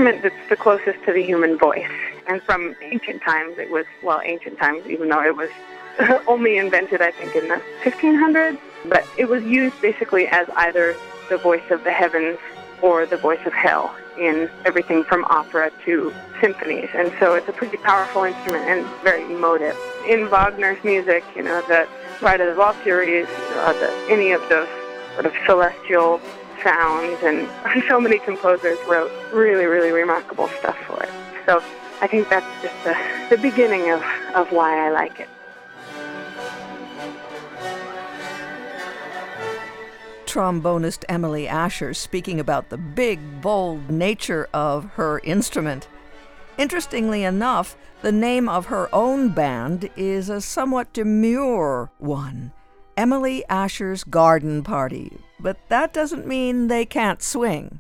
instrument that's the closest to the human voice. And from ancient times, it was, well, ancient times, even though it was only invented, I think, in the 1500s. But it was used basically as either the voice of the heavens or the voice of hell in everything from opera to symphonies. And so it's a pretty powerful instrument and very emotive. In Wagner's music, the Ride of the Valkyries, any of those sort of celestial sounds, and so many composers wrote really, really remarkable stuff for it. So I think that's just the beginning of why I like it. Trombonist Emily Asher speaking about the big, bold nature of her instrument. Interestingly enough, the name of her own band is a somewhat demure one, Emily Asher's Garden Party, but that doesn't mean they can't swing.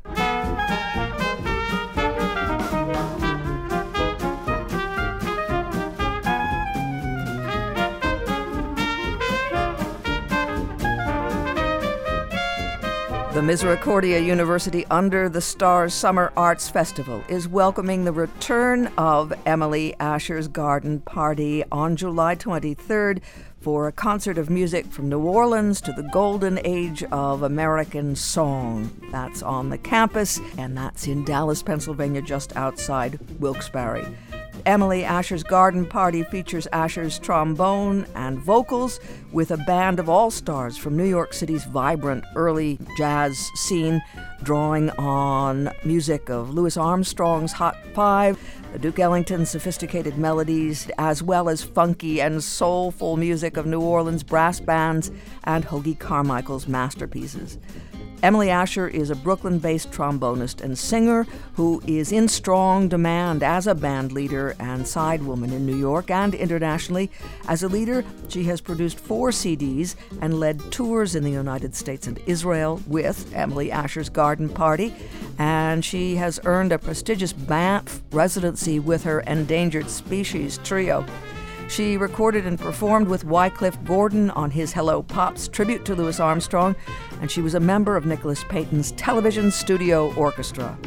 The Misericordia University Under the Stars Summer Arts Festival is welcoming the return of Emily Asher's Garden Party on July 23rd for a concert of music from New Orleans to the golden age of American song. That's on the campus, and that's in Dallas, Pennsylvania, just outside Wilkes-Barre. Emily Asher's Garden Party features Asher's trombone and vocals with a band of all-stars from New York City's vibrant early jazz scene, drawing on music of Louis Armstrong's Hot Five, the Duke Ellington's sophisticated melodies, as well as funky and soulful music of New Orleans brass bands and Hoagy Carmichael's masterpieces. Emily Asher is a Brooklyn-based trombonist and singer who is in strong demand as a band leader and sidewoman in New York and internationally. As a leader, she has produced 4 CDs and led tours in the United States and Israel with Emily Asher's Garden Party, and she has earned a prestigious Banff residency with her Endangered Species Trio. She recorded and performed with Wycliffe Gordon on his Hello Pops tribute to Louis Armstrong, and she was a member of Nicholas Payton's Television Studio Orchestra.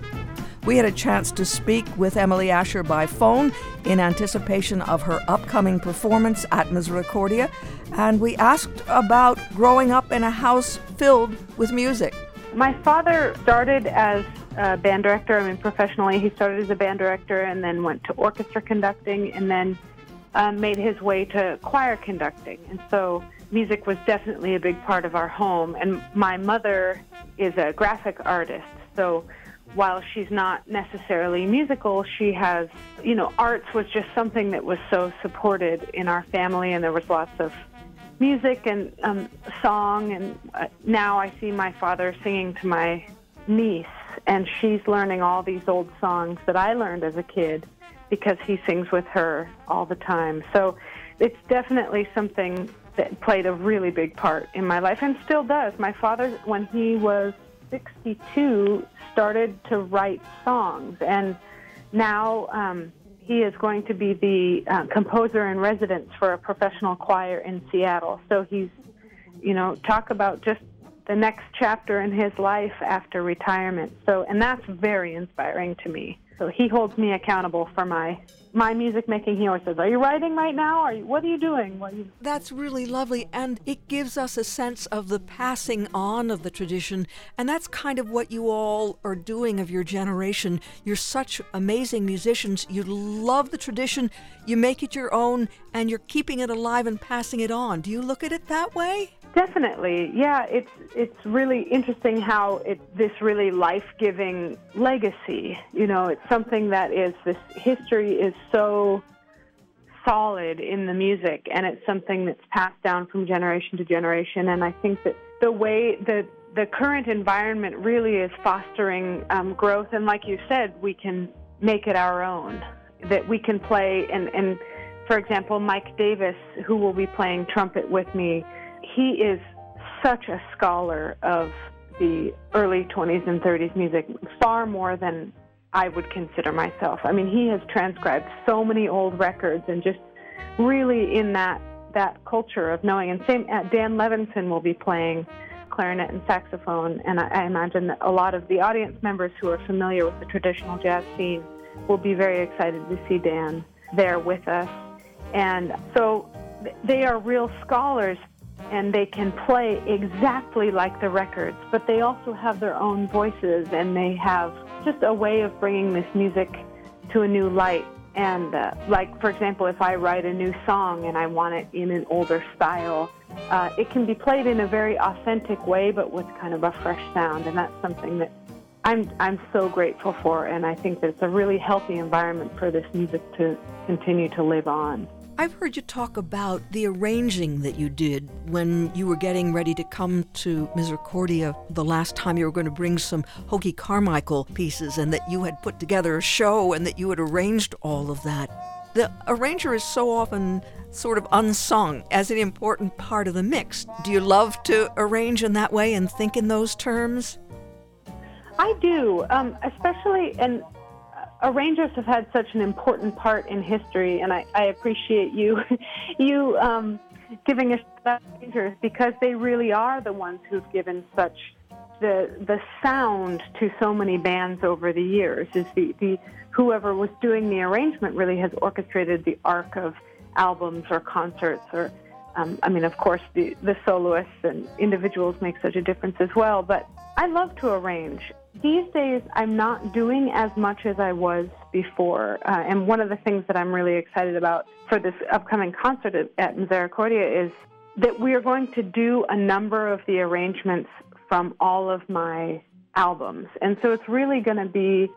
We had a chance to speak with Emily Asher by phone in anticipation of her upcoming performance at Misericordia, and we asked about growing up in a house filled with music. My father started as a band director. Professionally, he started as a band director and then went to orchestra conducting and then made his way to choir conducting. And so music was definitely a big part of our home. And my mother is a graphic artist. So while she's not necessarily musical, she has, arts was just something that was so supported in our family. And there was lots of music and song. And now I see my father singing to my niece, and she's learning all these old songs that I learned as a kid, because he sings with her all the time. So it's definitely something that played a really big part in my life and still does. My father, when he was 62, started to write songs, and now he is going to be the composer in residence for a professional choir in Seattle. So he's, talk about just the next chapter in his life after retirement. So, and that's very inspiring to me. So he holds me accountable for my music making. He always says, "Are you writing right now? What are you doing?" That's really lovely, and it gives us a sense of the passing on of the tradition, and that's kind of what you all are doing of your generation. You're such amazing musicians. You love the tradition, you make it your own, and you're keeping it alive and passing it on. Do you look at it that way? Definitely, yeah. It's really interesting how this really life-giving legacy. It's something that this history is so solid in the music, and it's something that's passed down from generation to generation. And I think that the way the current environment really is fostering growth, and like you said, we can make it our own. That we can play, and for example, Mike Davis, who will be playing trumpet with me, he is such a scholar of the early 20s and 30s music, far more than I would consider myself. He has transcribed so many old records and just really in that culture of knowing. And same, Dan Levinson will be playing clarinet and saxophone, and I imagine that a lot of the audience members who are familiar with the traditional jazz scene will be very excited to see Dan there with us. And so they are real scholars, and they can play exactly like the records, but they also have their own voices, and they have just a way of bringing this music to a new light. And like, for example, if I write a new song and I want it in an older style, it can be played in a very authentic way, but with kind of a fresh sound. And that's something that I'm so grateful for, and I think that it's a really healthy environment for this music to continue to live on. I've heard you talk about the arranging that you did when you were getting ready to come to Misericordia the last time you were going to bring some Hoagy Carmichael pieces, and that you had put together a show and that you had arranged all of that. The arranger is so often sort of unsung as an important part of the mix. Do you love to arrange in that way and think in those terms? I do, especially, and arrangers have had such an important part in history, and I appreciate you giving us that arrangers, because they really are the ones who've given such the sound to so many bands over the years. Is the whoever was doing the arrangement really has orchestrated the arc of albums or concerts, or of course the soloists and individuals make such a difference as well. But I love to arrange. These days, I'm not doing as much as I was before, and one of the things that I'm really excited about for this upcoming concert at Misericordia is that we are going to do a number of the arrangements from all of my albums. And so it's really going to be,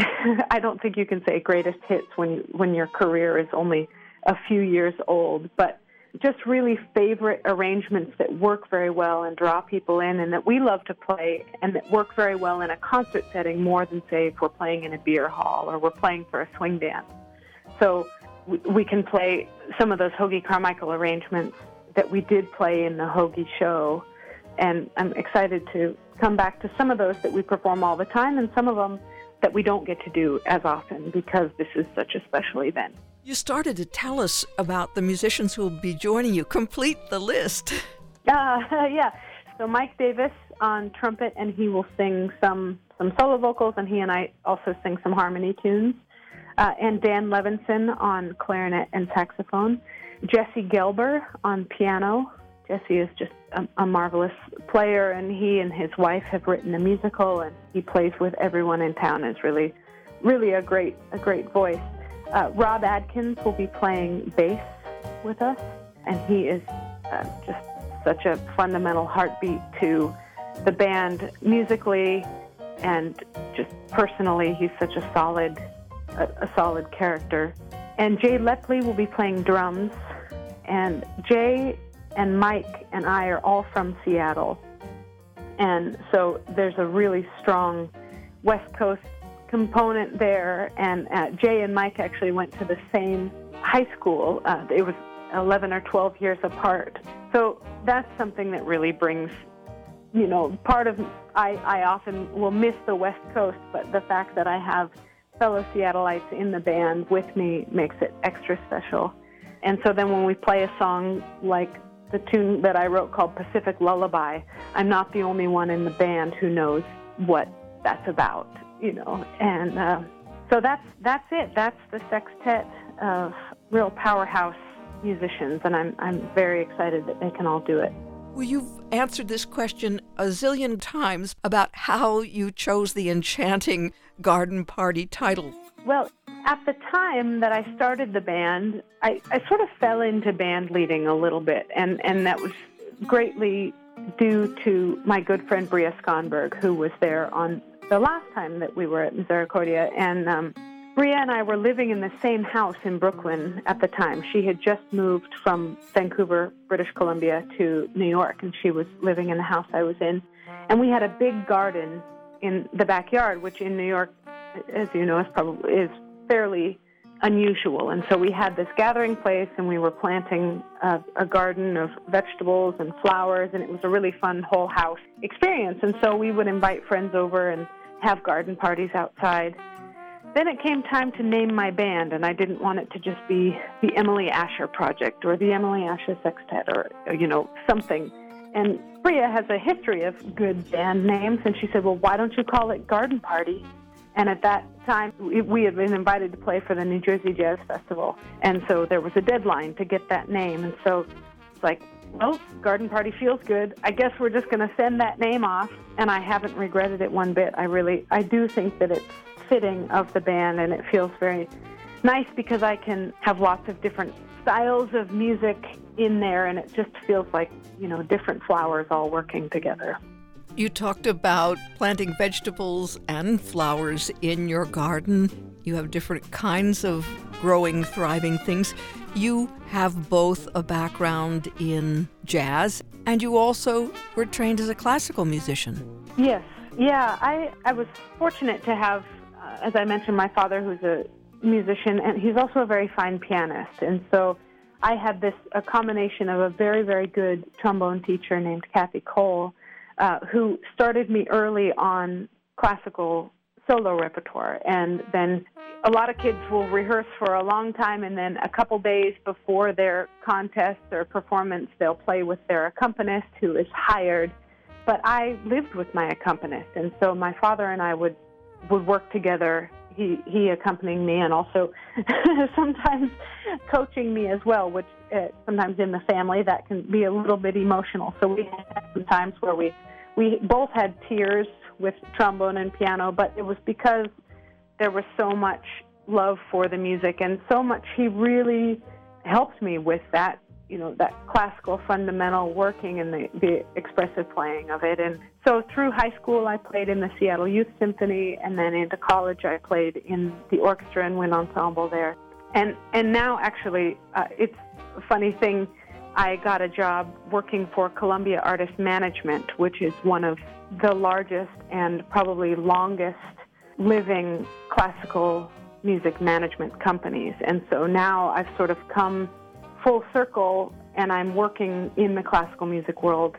I don't think you can say greatest hits when your career is only a few years old, but just really favorite arrangements that work very well and draw people in, and that we love to play, and that work very well in a concert setting more than, say, if we're playing in a beer hall or we're playing for a swing dance. So we can play some of those Hoagy Carmichael arrangements that we did play in the Hoagy show, and I'm excited to come back to some of those that we perform all the time, and some of them that we don't get to do as often because this is such a special event. You started to tell us about the musicians who will be joining you. Complete the list. Yeah. So Mike Davis on trumpet, and he will sing some solo vocals, and he and I also sing some harmony tunes. And Dan Levinson on clarinet and saxophone. Jesse Gelber on piano. Jesse is just a marvelous player, and he and his wife have written a musical, and he plays with everyone in town. Is really, really a great voice. Rob Adkins will be playing bass with us, and he is just such a fundamental heartbeat to the band musically, and just personally, he's such a solid character. And Jay Lepley will be playing drums, and Jay and Mike and I are all from Seattle, and so there's a really strong West Coast component there, and Jay and Mike actually went to the same high school. It was 11 or 12 years apart. So that's something that really brings, part of, I often will miss the West Coast, but the fact that I have fellow Seattleites in the band with me makes it extra special. And so then when we play a song like the tune that I wrote called Pacific Lullaby, I'm not the only one in the band who knows what that's about. And so that's it. That's the sextet of real powerhouse musicians, and I'm very excited that they can all do it. Well, you've answered this question a zillion times about how you chose the enchanting Garden Party title. Well, at the time that I started the band, I sort of fell into band leading a little bit, and that was greatly due to my good friend Bria Skonberg, who was there on the last time that we were at Misericordia. And Bria and I were living in the same house in Brooklyn at the time. She had just moved from Vancouver, British Columbia, to New York, and she was living in the house I was in. And we had a big garden in the backyard, which in New York, as you know, is fairly unusual. And so we had this gathering place, and we were planting a garden of vegetables and flowers, and it was a really fun whole house experience. And so we would invite friends over and have garden parties outside. Then it came time to name my band, and I didn't want it to just be the Emily Asher Project or the Emily Asher Sextet or something. And Priya has a history of good band names, and she said, well, why don't you call it Garden Party? And at that time, we had been invited to play for the New Jersey Jazz Festival, and so there was a deadline to get that name. And so it's like, well, Garden Party feels good. I guess we're just going to send that name off, and I haven't regretted it one bit. I do think that it's fitting of the band, and it feels very nice because I can have lots of different styles of music in there, and it just feels like, different flowers all working together. You talked about planting vegetables and flowers in your garden. You have different kinds of growing, thriving things. You have both a background in jazz, and you also were trained as a classical musician. Yes. Yeah, I was fortunate to have, as I mentioned, my father, who's a musician, and he's also a very fine pianist. And so I had a combination of a very, very good trombone teacher named Kathy Cole, who started me early on classical solo repertoire. And then a lot of kids will rehearse for a long time, and then a couple days before their contest or performance, they'll play with their accompanist who is hired. But I lived with my accompanist, and so my father and I would work together, he accompanying me and also sometimes coaching me as well, which sometimes in the family that can be a little bit emotional. So we had some times where we both had tears with trombone and piano, but it was because there was so much love for the music and so much he really helped me with that, that classical fundamental working and the expressive playing of it. And so through high school, I played in the Seattle Youth Symphony, and then into college, I played in the orchestra and wind ensemble there. And now, actually, it's a funny thing. I got a job working for Columbia Artist Management, which is one of the largest and probably longest living classical music management companies. And so now I've sort of come full circle, and I'm working in the classical music world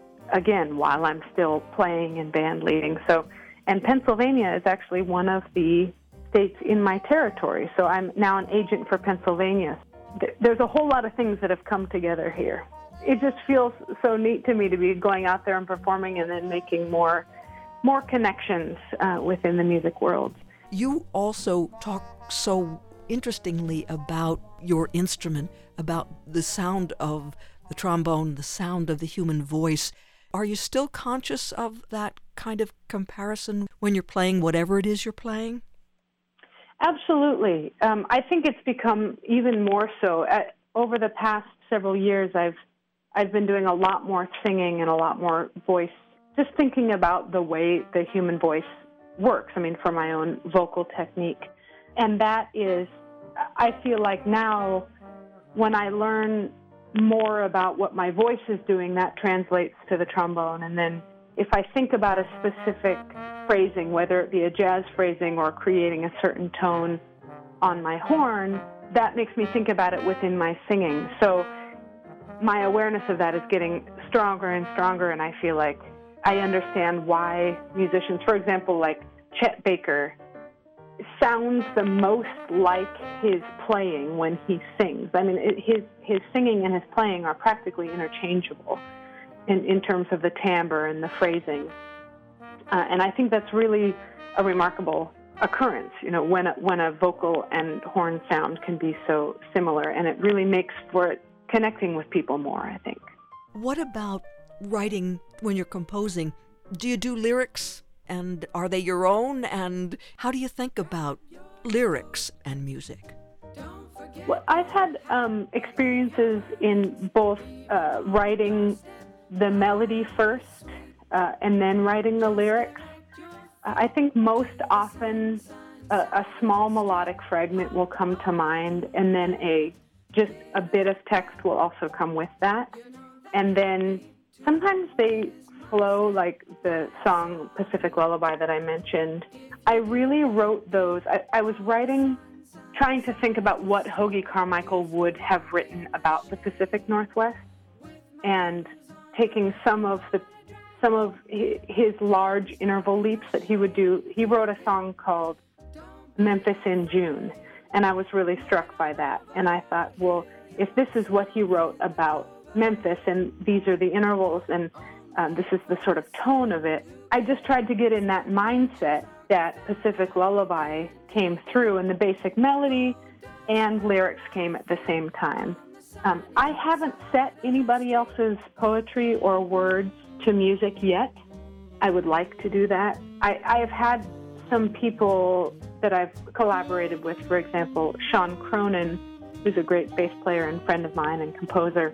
again while I'm still playing and band leading. And Pennsylvania is actually one of the states in my territory, so I'm now an agent for Pennsylvania. There's a whole lot of things that have come together here. It just feels so neat to me to be going out there and performing and then making more connections within the music world. You also talk so interestingly about your instrument, about the sound of the trombone, the sound of the human voice. Are you still conscious of that kind of comparison when you're playing whatever it is you're playing? Absolutely. I think it's become even more so. Over the past several years, I've been doing a lot more singing and a lot more voice, just thinking about the way the human voice works, for my own vocal technique. And that is, I feel like now when I learn more about what my voice is doing, that translates to the trombone. And then if I think about a specific phrasing, whether it be a jazz phrasing or creating a certain tone on my horn, that makes me think about it within my singing. So my awareness of that is getting stronger and stronger, and I feel like I understand why musicians, for example, like Chet Baker, sounds the most like his playing when he sings. His singing and his playing are practically interchangeable in terms of the timbre and the phrasing. And I think that's really a remarkable occurrence, when a vocal and horn sound can be so similar, and it really makes for it connecting with people more, I think. What about writing when you're composing? Do you do lyrics, and are they your own? And how do you think about lyrics and music? Well, I've had experiences in both writing the melody first and then writing the lyrics. I think most often a small melodic fragment will come to mind, and then just a bit of text will also come with that. And then sometimes they flow, like the song Pacific Lullaby that I mentioned. I really wrote those. I was trying to think about what Hoagy Carmichael would have written about the Pacific Northwest, and taking some of his large interval leaps that he would do. He wrote a song called Memphis in June, and I was really struck by that. And I thought, well, if this is what he wrote about Memphis, and these are the intervals, and this is the sort of tone of it. I just tried to get in that mindset that Pacific Lullaby came through, and the basic melody and lyrics came at the same time. I haven't set anybody else's poetry or words to music yet. I would like to do that. I have had some people that I've collaborated with, for example, Sean Cronin, who's a great bass player and friend of mine and composer.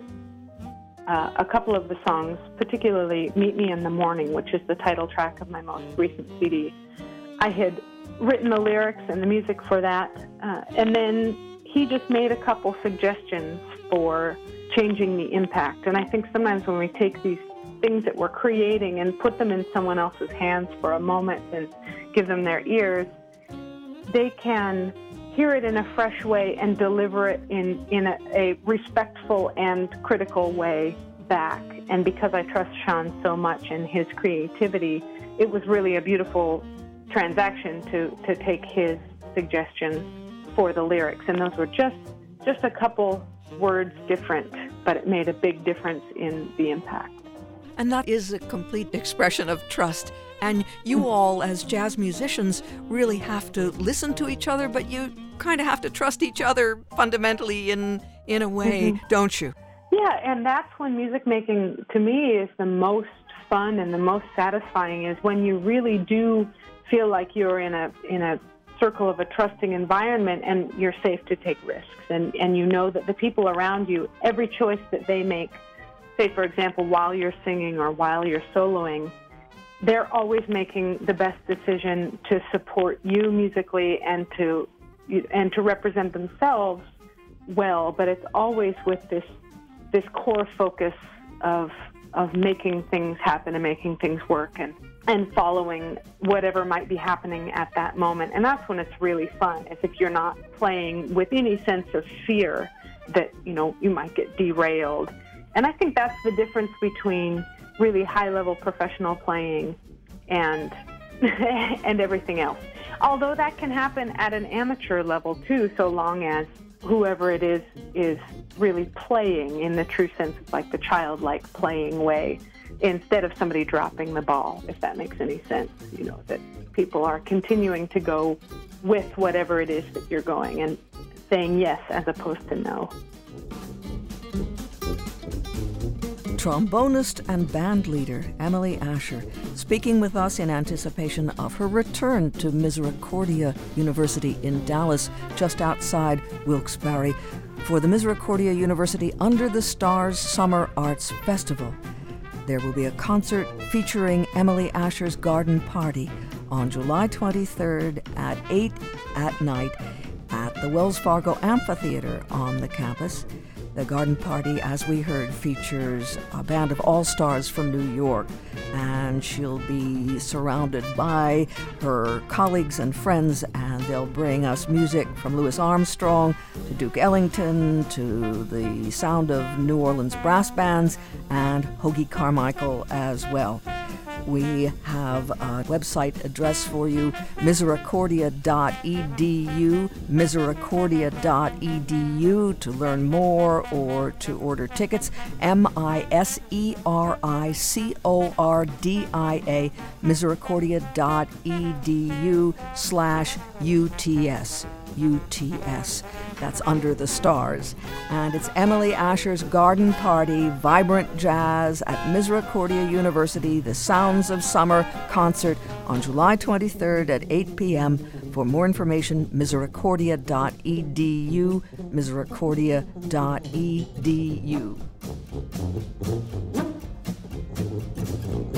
A couple of the songs, particularly Meet Me in the Morning, which is the title track of my most recent CD. I had written the lyrics and the music for that, and then he just made a couple suggestions for changing the impact. And I think sometimes when we take these things that we're creating and put them in someone else's hands for a moment and give them their ears, they can hear it in a fresh way and deliver it in a respectful and critical way back. And because I trust Sean so much and his creativity, it was really a beautiful transaction to take his suggestions for the lyrics. And those were just a couple words different, but it made a big difference in the impact. And that is a complete expression of trust. And you all, as jazz musicians, really have to listen to each other, but you kind of have to trust each other fundamentally in a way, don't you? Yeah, and that's when music making, to me, is the most fun and the most satisfying, is when you really do feel like you're in a circle of a trusting environment and you're safe to take risks. And you know that the people around you, every choice that they make, say, for example, while you're singing or while you're soloing, they're always making the best decision to support you musically and to represent themselves well. But it's always with this core focus of making things happen and making things work and following whatever might be happening at that moment. And that's when it's really fun, is if you're not playing with any sense of fear that, you might get derailed. And I think that's the difference between really high-level professional playing and everything else. Although that can happen at an amateur level too, so long as whoever it is really playing in the true sense of like the childlike playing way, instead of somebody dropping the ball, if that makes any sense. That people are continuing to go with whatever it is that you're going and saying yes as opposed to no. Trombonist and band leader Emily Asher, speaking with us in anticipation of her return to Misericordia University in Dallas, just outside Wilkes-Barre, for the Misericordia University Under the Stars Summer Arts Festival. There will be a concert featuring Emily Asher's Garden Party on July 23rd at 8 at night at the Wells Fargo Amphitheater on the campus. The Garden Party, as we heard, features a band of all-stars from New York, and she'll be surrounded by her colleagues and friends, and they'll bring us music from Louis Armstrong to Duke Ellington to the sound of New Orleans brass bands and Hoagy Carmichael as well. We have a website address for you, misericordia.edu, misericordia.edu, to learn more or to order tickets, MISERICORDIA, misericordia.edu/UTS. UTS. That's Under the Stars. And it's Emily Asher's Garden Party, Vibrant Jazz at Misericordia University, The Sounds of Summer concert on July 23rd at 8 p.m. For more information, misericordia.edu, misericordia.edu.